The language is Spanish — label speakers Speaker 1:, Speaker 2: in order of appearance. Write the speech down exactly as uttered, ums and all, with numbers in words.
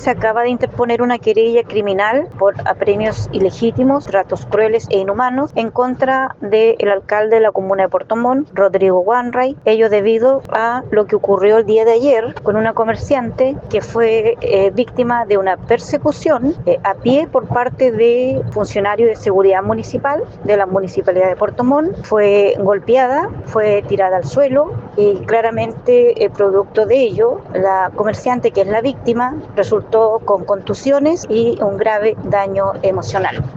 Speaker 1: Se acaba de interponer una querella criminal por apremios ilegítimos, tratos crueles e inhumanos en contra del alcalde de la comuna de Puerto Montt, Rodrigo Wanray, ello debido a lo que ocurrió el día de ayer con una comerciante que fue eh, víctima de una persecución eh, a pie por parte de funcionarios de seguridad municipal de la municipalidad de Puerto Montt. Fue golpeada, fue tirada al suelo y claramente eh, producto de ello la comerciante, que es la víctima, resultó con contusiones y un grave daño emocional.